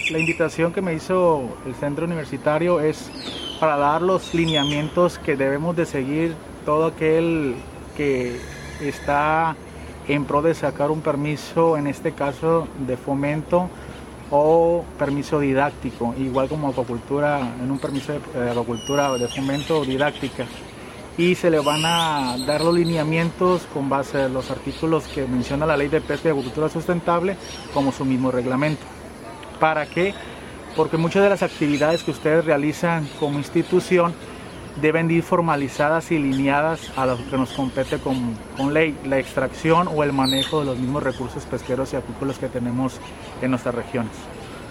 La invitación que me hizo el centro universitario es para dar los lineamientos que debemos de seguir todo aquel que está en pro de sacar un permiso, en este caso de fomento o permiso didáctico, igual como acuacultura, en un permiso de acuacultura de fomento o didáctica. Y se le van a dar los lineamientos con base a los artículos que menciona la Ley de Pesca y Acuacultura Sustentable, como su mismo reglamento. ¿Para qué? Porque muchas de las actividades que ustedes realizan como institución deben de ir formalizadas y lineadas a lo que nos compete con ley, la extracción o el manejo de los mismos recursos pesqueros y acuícolas que tenemos en nuestras regiones.